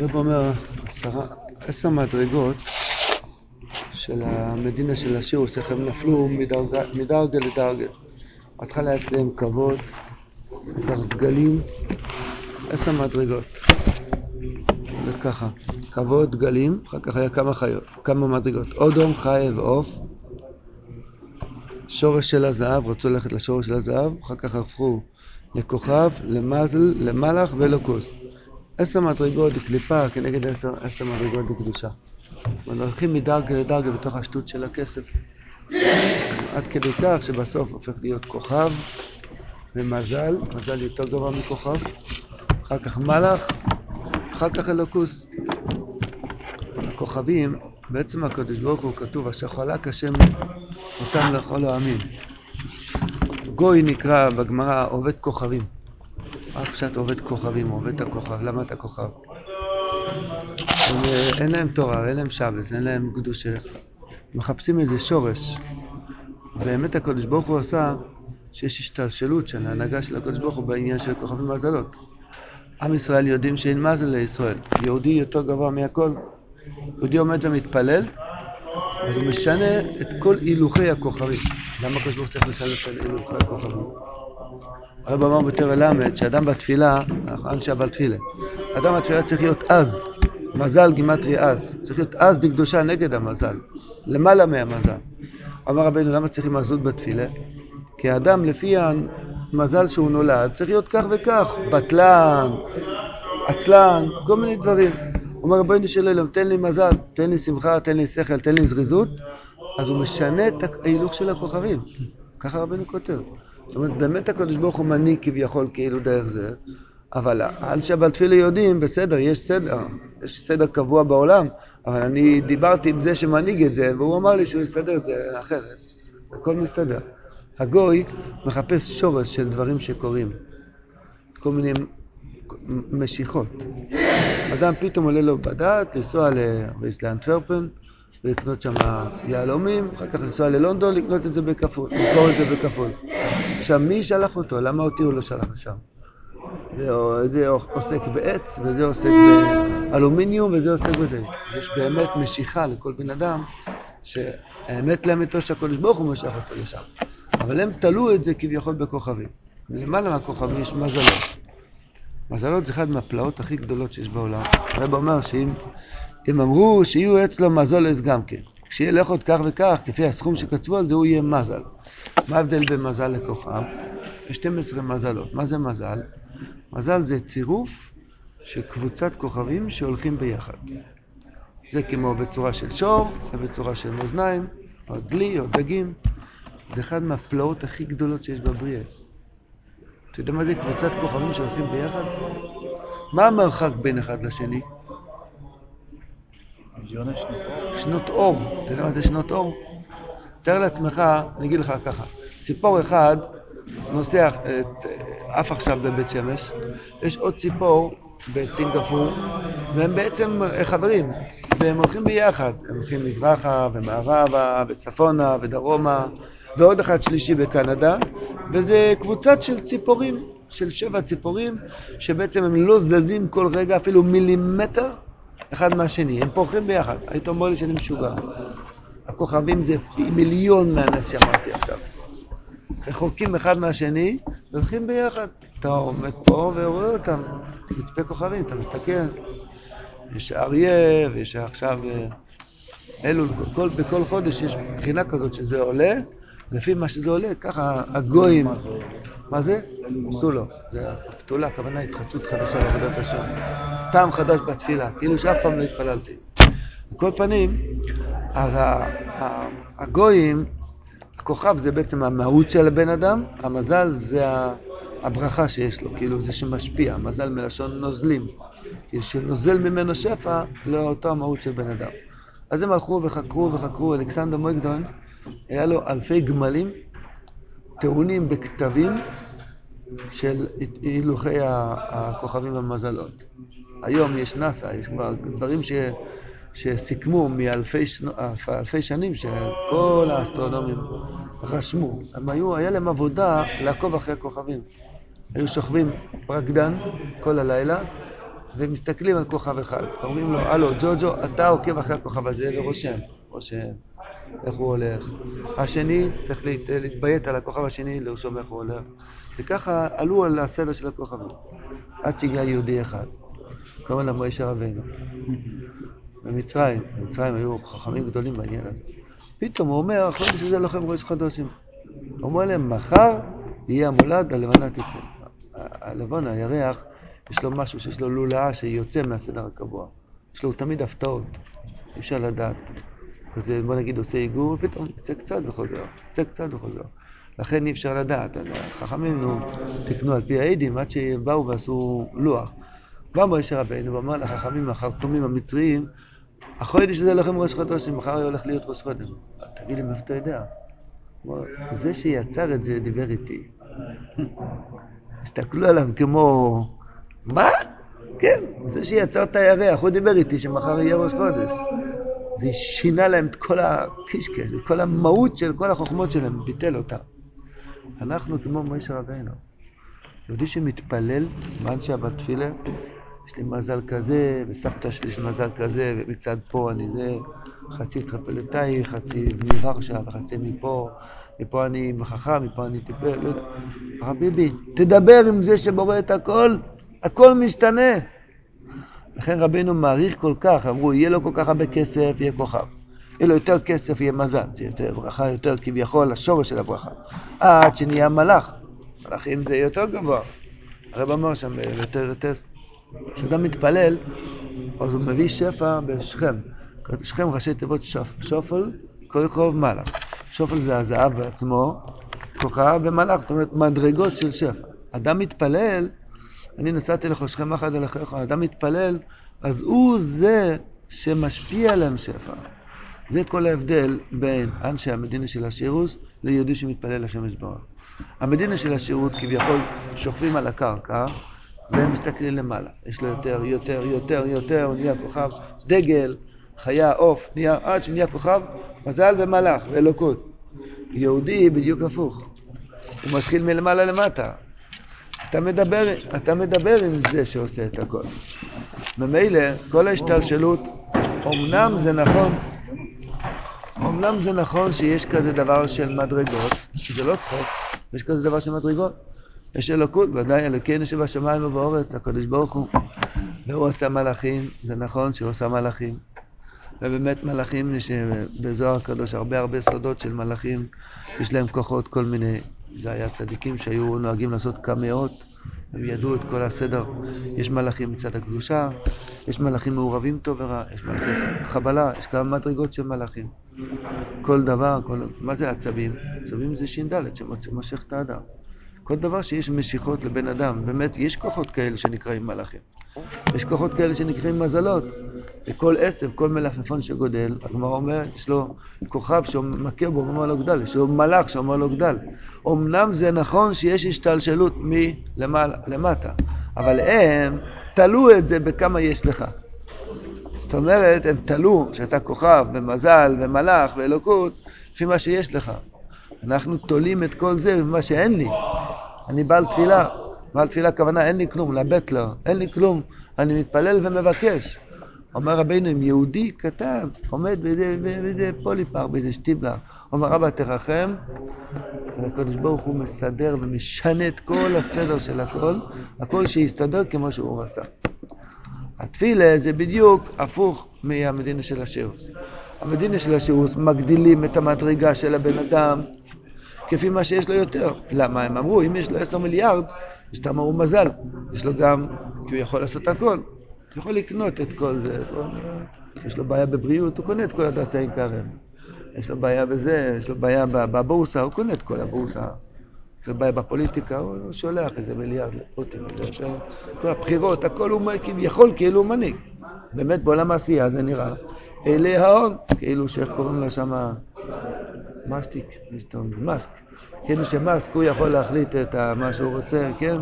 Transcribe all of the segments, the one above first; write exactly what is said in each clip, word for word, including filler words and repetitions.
הרב אומר, עשרה, עשר מדרגות של המדינה של השירוס, איך הם נפלו מדרגה, מדרגה לדרגה. התחלה אצלם כבוד, כך דגלים, עשר מדרגות. זה ככה, כבוד, דגלים, אחר כך היה כמה חיות, כמה מדרגות. אודום, חי ועוף, שורש של הזהב, רצו ללכת לשורש של הזהב, אחר כך הפכו לכוכב, למזל, למלאך ולוקוס. עשר מדרגות לקליפה כנגד עשר, עשר מדרגות לקדושה. הולכים מדרגה לדרגה בתוך השטות של הכסף. עד כדי כך שבסוף הופך להיות כוכב ומזל, מזל יותר גבוה מכוכב, אחר כך מלאך, אחר כך אלוקוס. הכוכבים, בעצם הקדוש ברוך הוא כתוב, אשר חלק השם אותם לכל העמים. גוי נקרא בגמרא עובד כוכבים. מה פשט עובד כוכבים, עובד את הכוכב? למה את הכוכב? אין להם תורה, אין להם שבת, אין להם קדושה. מחפשים איזה שורש. באמת הקדוש ברוך הוא עשה שיש השתלשלות של ההנהגה של הקדוש ברוך הוא בעניין של כוכבים ומזלות. עם ישראל יודעים שאין מזל לישראל. יהודי יותר גבוה מהכל. יהודי עומד ומתפלל, אז הוא משנה את כל הילוכי הכוכבים. למה הקדוש ברוך הוא צריך לשנות את הילוכי הכוכבים? הרב אמר בתורה למד שאדם בתפילה, אנשי אבל תפילה, אדם בתפילה צריך להיות אז, מזל גימטריה אז, צריך להיות אז דקדושה נגד המזל, למעלה מהמזל. אמר רבינו, למה צריכים עזות בתפילה? כי האדם לפי המזל שהוא נולד צריך להיות כך וכך, בטלן, עצלן, כל מיני דברים. אומר רבינו שלום, תן לי מזל, תן לי שמחה, תן לי שכל, תן לי זריזות, אז הוא משנה את ההילוך של הכוכבים. ככה רבינו כותב. זאת אומרת, באמת הקדוש ברוך הוא מנהיג כביכול כאילו דרך זה, אבל על שבת תפילה יודעים, בסדר, יש סדר, יש סדר קבוע בעולם, אבל אני דיברתי עם זה שמנהיג את זה, והוא אמר לי שהוא יסדר את זה אחרת. הכל מסתדר. הגוי מחפש שורש של דברים שקורים, כל מיני משיכות. אדם פתאום עולה לו בדעת, לנסוע לאנטוורפן, לקנות שם יהלומים, אחר כך לנסוע ללונדון, לקנות את זה בכפול, לקרוא את זה בכפול. עכשיו, מי שלח אותו? למה אותי הוא לא שלח לשם? זה עוסק בעץ, וזה עוסק באלומיניום, וזה עוסק בזה. יש באמת משיכה לכל בן אדם, שהאמת לאמיתו שהקדוש ברוך הוא משך אותו לשם. אבל הם תלו את זה כביכול בכוכבים. למעלה מהכוכבים יש מזלות. מזלות זה אחד מהפלאות הכי גדולות שיש בעולם. הרב אומר שאם אם אמרו שיהיו אצלו מזולס גם כן, כשילך עוד כך וכך, כפי הסכום שקצבו על זה, הוא יהיה מזל. מה ההבדל בין מזל לכוכב? יש שתים עשרה מזלות. מה זה מזל? מזל זה צירוף של קבוצת כוכבים שהולכים ביחד. זה כמו בצורה של שור, ובצורה של מאזניים, או דלי, או דגים. זה אחד מהפלאות הכי גדולות שיש בבריאה. אתה יודע מה זה קבוצת כוכבים שהולכים ביחד? מה המרחק בין אחד לשני? מיליוני שנות אור. שנות אור. אתה יודע מה זה שנות אור? תאר לעצמך, אני אגיד לך ככה, ציפור אחד נוסע אף עכשיו בבית שמש, יש עוד ציפור בסינגפור, והם בעצם חברים, והם הולכים ביחד, הם הולכים מזרחה ומערבה וצפונה ודרומה, ועוד אחד שלישי בקנדה, וזה קבוצת של ציפורים, של שבע ציפורים, שבעצם הם לא זזים כל רגע אפילו מילימטר אחד מהשני, הם פורחים ביחד. היית אומר לי שאני משוגע. הכוכבים זה פי מיליון מהנס שאמרתי עכשיו. רחוקים אחד מהשני, הולכים ביחד. אתה עומד פה ורואה אותם, מצפה כוכבים, אתה מסתכל. יש אריה, ויש עכשיו אלול, כל, בכל חודש יש בחינה כזאת שזה עולה, לפי מה שזה עולה, ככה הגויים. מה זה? עשו לו. זה הפתולה, הכוונה התחדשות חדשה לעבודת השם. טעם חדש בתפילה, כאילו שאף פעם לא התפללתי. בכל פנים, אז הגויים, הכוכב זה בעצם המהות של הבן אדם, המזל זה הברכה שיש לו, כאילו זה שמשפיע, המזל מלשון נוזלים, כאילו שנוזל ממנו שפע לאותו המהות של בן אדם. אז הם הלכו וחקרו וחקרו, אלכסנדר מוקדון, היה לו אלפי גמלים, טעונים בכתבים של הילוכי הכוכבים והמזלות. היום יש נאסא, יש כבר דברים ש... שסיכמו מאלפי שנו, אלפי שנים שכל האסטרונומים רשמו. הם היו, היה להם עבודה לעקוב אחרי הכוכבים. היו שוכבים ברקדן כל הלילה ומסתכלים על כוכב אחד. אומרים לו, הלו, ג'וג'ו, אתה עוקב אחרי הכוכב הזה ורושם. רושם. איך הוא הולך. השני צריך להת, להתביית על הכוכב השני, לרשום איך הוא הולך. וככה עלו על הסדר של הכוכבים. עד שהגיע יהודי אחד. קוראים לה מוישה רבינו. במצרים, במצרים היו חכמים גדולים בעניין הזה. פתאום הוא אומר, החודש הזה לכם ראש חדושים. הוא אומר להם, מחר יהיה המולד, הלבנה תצא. הלבן, הירח, יש לו משהו שיש לו לולאה שיוצא מהסדר הקבוע. יש לו תמיד הפתעות, אי אפשר לדעת. כזה, בוא נגיד, עושה עיגור, ופתאום יצא קצת וחוזר, יצא קצת וחוזר. לכן אי אפשר לדעת. החכמים נו, תקנו על פי העדים, עד שבאו ועשו לוח. בא מוישה רבינו ואמר לחכמים, החתומים המצריים, החודש הזה לכם ראש חודשים, מחר הוא הולך להיות ראש חודש. תגיד לי, מאיפה אתה יודע? זה שיצר את זה דיבר איתי. הסתכלו עליו כמו, מה? כן, זה שיצר את הירח, הוא דיבר איתי שמחר יהיה ראש חודש. זה שינה להם את כל הקישקה, את כל המהות של כל החוכמות שלהם, ביטל אותם. אנחנו כמו מוישה רבינו. יהודי שמתפלל, מן שבת תפילה, יש לי מזל כזה, וסבתא שלי יש מזל כזה, ומצד פה אני זה, חצי טרפלטאי, חצי מוורשה, וחצי מפה, מפה אני חכם, מפה אני טיפל, לא יודע. רביבי, תדבר עם זה שבורא את הכל, הכל משתנה. לכן רבינו מעריך כל כך, אמרו, יהיה לו כל כך הרבה כסף, יהיה כוכב. יהיה לו יותר כסף, יהיה מזל, זה יותר ברכה, יותר כביכול, השורש של הברכה. עד שנהיה מלאך, מלאכים זה יותר גבוה. הרב אמר שם, יותר יותר, כשאדם מתפלל, אז הוא מביא שפע בשכם. שכם ראשי תיבות שופ, שופל, כוכב מלאך. שופל זה הזהב בעצמו, כוכב ומלאך, זאת אומרת, מדרגות של שפע. אדם מתפלל, אני נסעתי לך שכם אחד על אחריך, אדם מתפלל, אז הוא זה שמשפיע עליהם שפע. זה כל ההבדל בין אנשי המדינה של השירוס ליהודי שמתפלל לשם יתברך. המדינה של השירות כביכול שוכבים על הקרקע והם מסתכלים למעלה. יש לו יותר, יותר, יותר, יותר, נהיה כוכב, דגל, חיה, עוף, נהיה, עד שנהיה כוכב, מזל ומלאך ואלוקות. יהודי בדיוק הפוך. הוא מתחיל מלמעלה למטה. אתה מדבר, אתה מדבר עם זה שעושה את הכל. ממילא, כל ההשתלשלות, אמנם זה נכון, אמנם זה נכון שיש כזה דבר של מדרגות, זה לא צחוק, יש כזה דבר של מדרגות. יש אלוקות, ודאי אלוקינו שבשמיים ובארץ, הקדוש ברוך הוא. והוא עושה מלאכים, זה נכון שהוא עושה מלאכים. ובאמת מלאכים, יש בזוהר הקדוש הרבה הרבה סודות של מלאכים, יש להם כוחות כל מיני, זה היה צדיקים שהיו נוהגים לעשות קמאות, הם ידעו את כל הסדר. יש מלאכים מצד הקדושה, יש מלאכים מעורבים טוב ורע, יש מלאכי חבלה, יש כמה מדרגות של מלאכים. כל דבר, כל... מה זה עצבים? עצבים זה שינדלת שמושך את האדם. כל דבר שיש משיכות לבן אדם, באמת יש כוחות כאלה שנקראים מלאכים. יש כוחות כאלה שנקראים מזלות. וכל עשב, כל מלפפון שגודל, הגמרא אומר, יש לו כוכב שמכה בו ואומר לו גדל, יש לו מלאך שאומר לו גדל. אמנם זה נכון שיש השתלשלות מלמעלה, למטה, אבל הם תלו את זה בכמה יש לך. זאת אומרת, הם תלו שאתה כוכב ומזל ומלאך ואלוקות, לפי מה שיש לך. אנחנו תולים את כל זה במה שאין לי. אני בעל תפילה, בעל תפילה כוונה, אין לי כלום, לבט לו, אין לי כלום, אני מתפלל ומבקש. אומר רבינו, אם יהודי קטן, עומד באיזה, באיזה פוליפר, באיזה שטיבלה, אומר רבא תרחם, הקדוש ברוך הוא מסדר ומשנה את כל הסדר של הכל, הכל שיסתדר כמו שהוא רצה. התפילה זה בדיוק הפוך מהמדינה של השירוס. המדינה של השירוס מגדילים את המדרגה של הבן אדם, כפי מה שיש לו יותר. למה? הם אמרו, אם יש לו עשר מיליארד, יש לו אמרו מזל. יש לו גם, כי הוא יכול לעשות הכל. הוא יכול לקנות את כל זה. יש לו בעיה בבריאות, הוא קונה את כל הדסה העיקרם. יש לו בעיה בזה, יש לו בעיה בבורסה, הוא קונה את כל הבורסה. יש לו בעיה בפוליטיקה, הוא שולח איזה מיליארד לפוטין. כל הבחירות, הכל הוא יכול, כאילו הוא מנהיג. באמת בעולם העשייה זה נראה. אלה ההון, כאילו שאיך קוראים לו שמה... מסטיק, מסק. כאילו שמסק הוא יכול להחליט את מה שהוא רוצה, כן?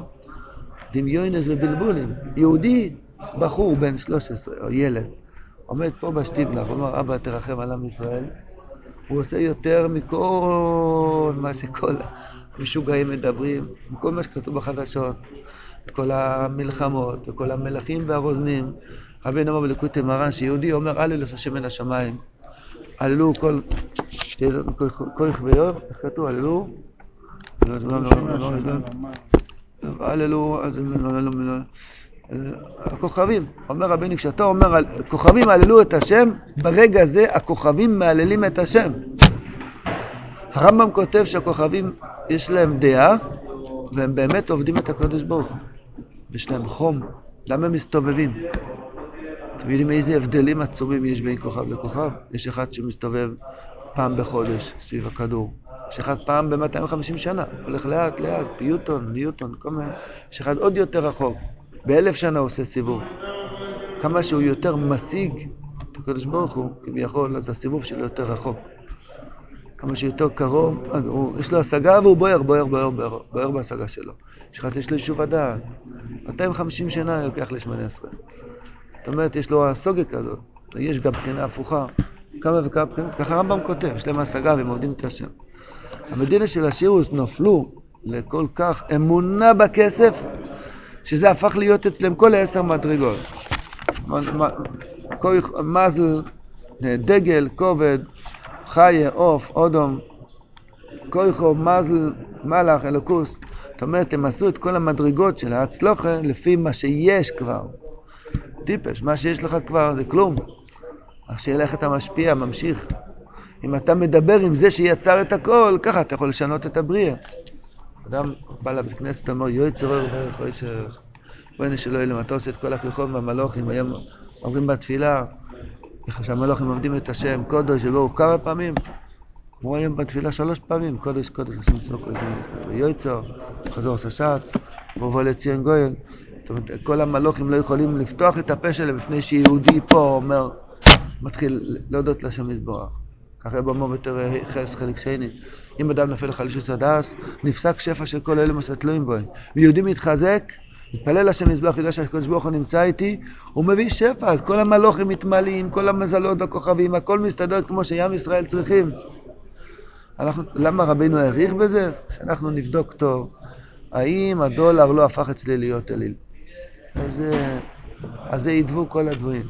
דמיונס ובלבולים. יהודי, בחור בן שלוש עשרה, או ילד, עומד פה בשטיבלח, הוא אומר, אבא תרחם על עם ישראל. הוא עושה יותר מכל מה שכל משוגעים מדברים, מכל מה שכתוב בחדשות. כל המלחמות וכל המלכים והרוזנים. רבינו אמר בליקוטי מרן שיהודי אומר הללו השם מן השמיים, הללו כל כוח ביום, איך כתוב הללו? הללו הכוכבים, אומר רבינו, כשאתה אומר הכוכבים הללו את השם, ברגע זה הכוכבים מעללים את השם. הרמב"ם כותב שהכוכבים יש להם דעה והם באמת עובדים את הקדוש ברוך הוא, יש להם חום. למה הם מסתובבים? אתם יודעים איזה הבדלים עצומים יש בין כוכב לכוכב? יש אחד שמסתובב פעם בחודש סביב הכדור, יש אחד פעם ב-מאתיים וחמישים שנה, הולך לאט לאט, פיוטון, ניוטון, כל מיני. יש אחד עוד יותר רחוק, באלף שנה עושה סיבוב. כמה שהוא יותר משיג את הקדוש ברוך הוא כביכול, אז הסיבוב שלו יותר רחוק. כמה שיותר קרוב, אז הוא, יש לו השגה והוא בוער, בוער, בוער, בוער, בוער בהשגה שלו. יש אחד, יש לו יישוב הדעת. מאתיים וחמישים שנה יוקח ל-שמונה עשרה. זאת אומרת, יש לו הסוגה כזאת. יש גם בחינה הפוכה. כמה וכמה בחינות. ככה הרמב"ם כותב, יש להם השגה והם עובדים את השם. המדינה של השירוס נפלו לכל כך אמונה בכסף, שזה הפך להיות אצלם כל העשר מדרגות. מזל, דגל, כובד, חיה, עוף, אודום, כויכו, מזל, מלאך, אלוקוס. זאת אומרת, הם עשו את כל המדרגות של ההצלוחה לפי מה שיש כבר. טיפש, מה שיש לך כבר זה כלום. אך שילך אתה משפיע, ממשיך. אם אתה מדבר עם זה שיצר את הכל, ככה אתה יכול לשנות את הבריאה. אדם בא לבית כנסת, אומר, יוי צורר וברך, אוי שרך. בואי נשאלו אלם, אתה עושה את כל הכיכון והמלוכים, היום אומרים בתפילה, שהמלוכים עומדים את השם, קודש, וברוך כמה פעמים. אמרו היום בתפילה שלוש פעמים, קודש, קודש, השם צוק, יוי צור, חזור עושה שץ, ובוא לציין גויל. זאת אומרת, כל המלוכים לא יכולים לפתוח את הפה שלהם לפני שיהודי פה אומר, מתחיל להודות לשם יתברך. ככה במור בתור חס חלק שני. אם אדם נופל לחלישוס הדס, נפסק שפע של כל אלה מסתלויים בו. ויהודי מתחזק, מתפלל לשם יתברך, יודע שהקדוש ברוך הוא נמצא איתי, הוא מביא שפע, אז כל המלוכים מתמלאים, כל המזלות הכוכבים, הכל מסתדר כמו שים ישראל צריכים. אנחנו, למה רבינו העריך בזה? שאנחנו נבדוק טוב, האם הדולר לא הפך אצלי להיות אליל. אז, אז זה ידבו כל הדברים.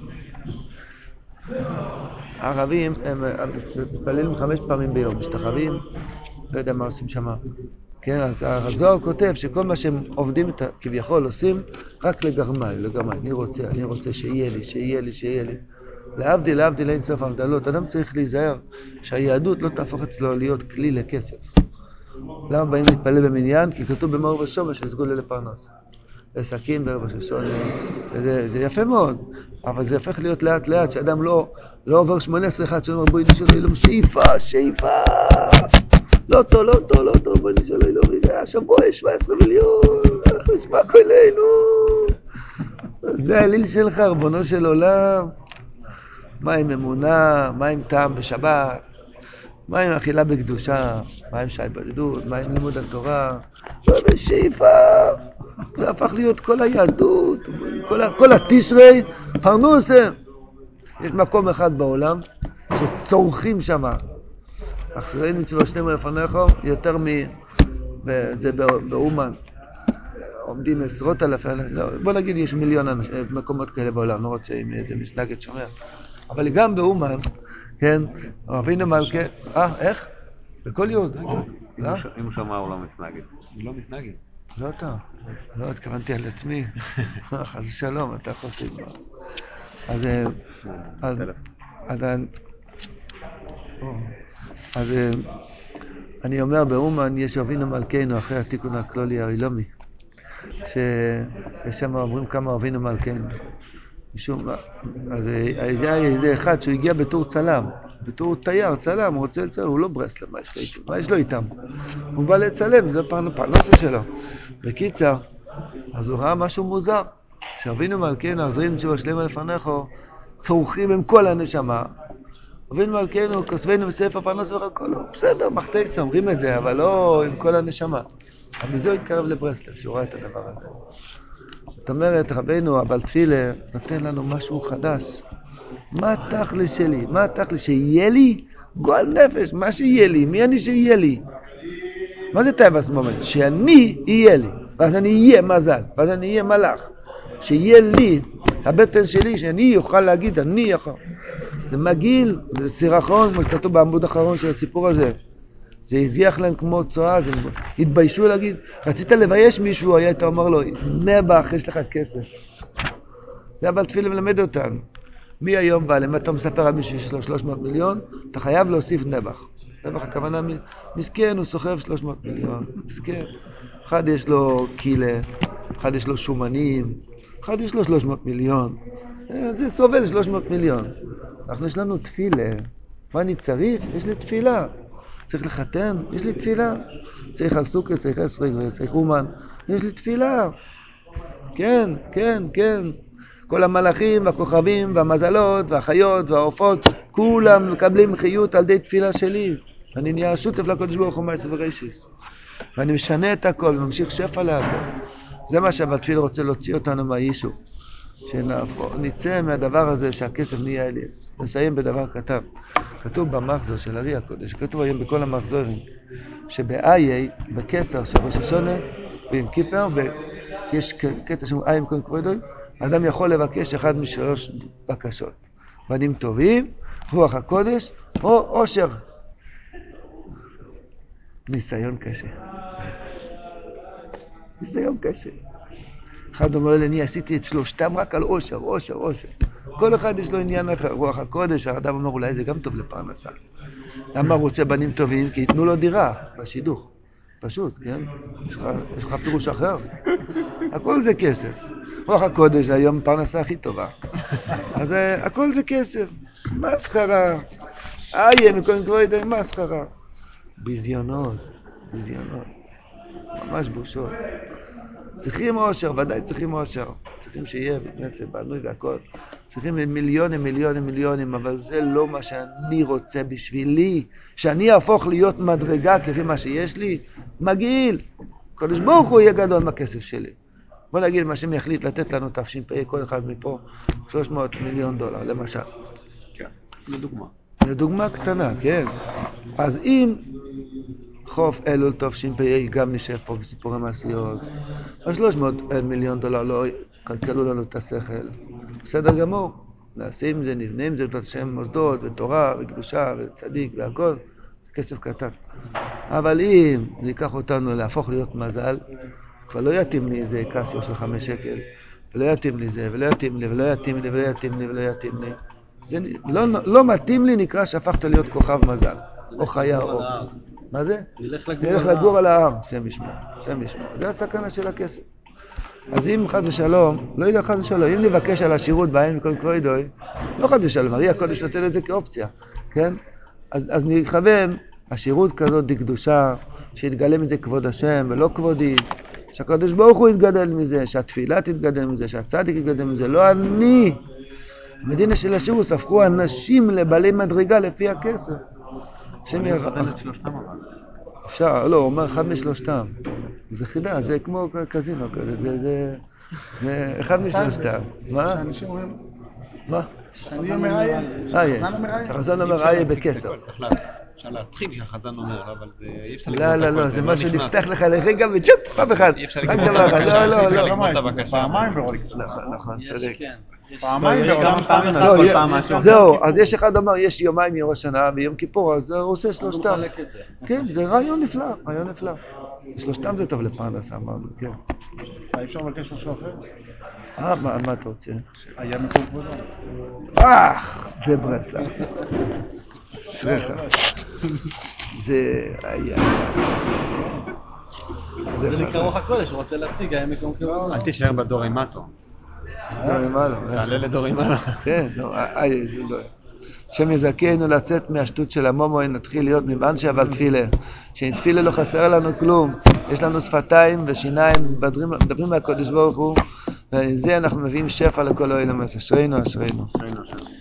הערבים הם מתפללים חמש פעמים ביום, משתחווים, לא יודע מה עושים שם. כן, אז הזוהר כותב שכל מה שהם עובדים את, כביכול עושים, רק לגרמי, לגרמי. אני רוצה, אני רוצה שיהיה לי, שיהיה לי, שיהיה לי. להבדיל, להבדיל אין סוף הבדלות. אדם צריך להיזהר שהיהדות לא תהפוך אצלו להיות כלי לכסף. למה באים להתפלל במניין? כי כתוב במאור ושומש שסגולה לפרנס. וסכין בערב הששון, זה, זה יפה מאוד, אבל זה הופך להיות לאט לאט, שאדם לא, לא עובר שמונה עשרה אחד, שאומר בואי נשאל אילום, שאיפה, שאיפה, לא טוב, לא טוב, לא טוב, בואי נשאל אילום, זה השבוע יש שבע עשרה מיליון, אנחנו נשמע כל אילום, זה האליל שלך, רבונו של עולם. מה עם אמונה, מה עם טעם בשבת, מה עם אכילה בקדושה, מה עם שעת בדידות, מה עם לימוד התורה, בשאיפה. זה הפך להיות כל היהדות, כל, כל התשרי, פרנוסה. יש מקום אחד בעולם שצורכים שם. אך שראינו מצווה שלמה לפניך, יותר מ... זה באומן. עומדים עשרות אלפי, לא, בוא נגיד יש מיליון מקומות כאלה בעולם, לא רוצה אם זה מסנגת שומע. אבל גם באומן, כן, רבינו מלכה, אה, איך? בכל יהוד. אם הוא שמע הוא לא מסנגת. הוא לא מסנגת. לא טוב, לא התכוונתי על עצמי, חס ושלום, אתה חוסק. אז, אז, אז, אז, אני אומר, באומן יש אבינו מלכנו אחרי התיקון הכלולי האילומי, שיש שם אומרים כמה אבינו מלכנו. משום, אז זה היה אחד שהוא הגיע בתור צלם, בתור תייר, צלם, הוא רוצה לצלם, הוא לא ברסלב, מה יש לו איתם? מה יש לו איתם? הוא בא לצלם, זה פרנסה שלו. בקיצר, אז הוא ראה משהו מוזר, שאבינו מלכנו, עזרים תשובה שלמה לפניך, צורכים עם כל הנשמה. אבינו מלכנו, כוסבנו בספר פרנסה וכל, בסדר, מחתיס, אומרים את זה, אבל לא עם כל הנשמה. אבל מזה הוא התקרב לברסלב, שהוא ראה את הדבר הזה. זאת אומרת, רבינו, אבל תפילה, נותן לנו משהו חדש. מה התכלס שלי? מה התכלס? שיהיה לי? גועל נפש, מה שיהיה לי? מי אני שיהיה לי? מה זה טייבס מומנט? שאני יהיה לי. ואז אני אהיה מזל, ואז אני אהיה מלאך. שיהיה לי, הבטן שלי, שאני אוכל להגיד, אני יכול. זה מגעיל, זה סירחון, כמו שכתוב בעמוד האחרון של הסיפור הזה. זה הרוויח להם כמו צועה, זה התביישו להגיד, רצית לבייש מישהו, היה אתה אומר לו, נבח, יש לך כסף. זה אבל תפילה מלמד אותנו. מי היום בא, למה אתה מספר על מישהו שיש לו שלוש מאות מיליון, אתה חייב להוסיף נבח. נבח הכוונה, מסכן, הוא סוחב שלוש מאות מיליון, מסכן. אחד יש לו קילה, אחד יש לו שומנים, אחד יש לו שלוש מאות מיליון. זה סובל שלוש מאות מיליון. אנחנו יש לנו תפילה. מה אני צריך? יש לי תפילה. צריך לחתן? יש לי תפילה. צריך על סוכר, צריך אסרק וצריך אומן. יש לי תפילה. כן, כן, כן. כל המלאכים והכוכבים והמזלות והחיות והעופות, כולם מקבלים חיות על די תפילה שלי. אני נהיה שותף לקדוש ברוך הוא מעשה ורישיס. ואני משנה את הכל וממשיך שפע להכל. זה מה שהתפילה רוצה להוציא אותנו מהיישוב. שנצא מהדבר הזה שהכסף נהיה אלי. נסיים בדבר קטן. כתוב במחזור של ארי הקודש, כתוב היום בכל המחזורים, שבאיי, בקסר של ראש השונה, ועם כיפר, ויש קטע שם איי עם כל כבודוי, האדם יכול לבקש אחד משלוש בקשות. בנים טובים, רוח הקודש, או עושר. ניסיון קשה. ניסיון קשה. אחד אומר לי, אני עשיתי את שלושתם רק על עושר, עושר, עושר. כל אחד יש לו עניין אחר. רוח הקודש, האדם אומר, אולי זה גם טוב לפרנסה. למה רוצה בנים טובים? כי ייתנו לו דירה בשידוך. פשוט, כן? יש לך, יש לך פירוש אחר. הכל זה כסף. רוח הקודש זה היום פרנסה הכי טובה. אז הכל זה כסף. מה שכרה? איה, מקודם כבר יודע, מה שכרה? ביזיונות, ביזיונות. ממש בושות. צריכים עושר, ודאי צריכים עושר. צריכים שיהיה בנפש, בנוי והכל. צריכים מיליונים, מיליונים, מיליונים, אבל זה לא מה שאני רוצה בשבילי. שאני אהפוך להיות מדרגה כפי מה שיש לי, מגעיל. קדוש ברוך הוא יהיה גדול מהכסף שלי. בוא נגיד מה שהם יחליט לתת לנו תשפ"א, כל אחד מפה, שלוש מאות מיליון דולר, למשל. כן, לדוגמה. לדוגמה קטנה, כן. אז אם חוף אלול תשפ"א גם נשב פה בסיפורי מעשיות, אז שלוש מאות מיליון דולר לא קלקלו לנו את השכל. בסדר גמור. נעשה עם זה, נבנה עם זה, את השם מוסדות ותורה וקדושה וצדיק והכל, כסף קטן. אבל אם זה ייקח אותנו להפוך להיות מזל, כבר לא יתאים לי איזה קסיו של חמש שקל, ולא יתאים לי זה, ולא יתאים לי, ולא יתאים לי, ולא יתאים לי, ולא יתאים לי. זה לא, לא מתאים לי, נקרא שהפכת להיות כוכב מזל, או חיה או... מה זה? נלך לגור על ההר, שם ישמור, שם ישמור. זה הסכנה של הכסף. אז אם חס ושלום, לא יודע חס ושלום, אם נבקש על השירות בעין מכל כבודוי, לא חס ושלום, הרי הקודש נותן את זה כאופציה, כן? אז, אז נכוון, השירות כזאת דקדושה, שיתגלה מזה כבוד השם ולא כבודי, שהקדוש ברוך הוא יתגדל מזה, שהתפילה תתגדל מזה, שהצדיק יתגדל מזה, לא אני. המדינה של השירות הפכו אנשים לבעלי מדרגה לפי הכסף. השם יכוון את שלושתם אבל. אפשר, לא, הוא אומר אחד משלושתם. זה חידה, זה כמו קזינו כזה, זה, זה, זה אחד משלושתם. מה? שאנשים אומרים... מה? שאני אומר איה? איה. שהחזון אומר איה בכסר. אפשר להתחיל כשהחזן אומר, אבל אי אפשר לא, לא, לא, זה משהו נפתח לך לרגע וצ'ופ, פעם אחד. אי אפשר לגמור את הבקשה. לא, לא, לא. פעמיים ברולקס. נכון, נכון, צודק. פעמיים ברולקס. זהו, אז יש אחד אומר, יש יומיים יום השנה ויום כיפור, אז הוא עושה שלושתם. כן, זה רעיון נפלא, רעיון נפלא. שלושתם זה טוב לפרנסה, אמרנו, כן. אפשר לבקש משהו אחר? אה, מה אתה רוצה? היה מקום כבודו. אך, זה ברסלב. שריך. זה היה... זה נקרא רוח הקודש, הוא רוצה להשיג, היה מקום כבודו. אל תישאר בדור אימאטו. דור אימאלו. תעלה לדור אימאלו. כן, איי, זה לא... שם יזכנו לצאת מהשטות של המומו, נתחיל להיות מבנשי אבל תפילה. שאין תפילה לא חסר לנו כלום. יש לנו שפתיים ושיניים, מדברים מהקודש ברוך הוא, וזה אנחנו מביאים שפע לכל העולם. אשרינו, אשרינו.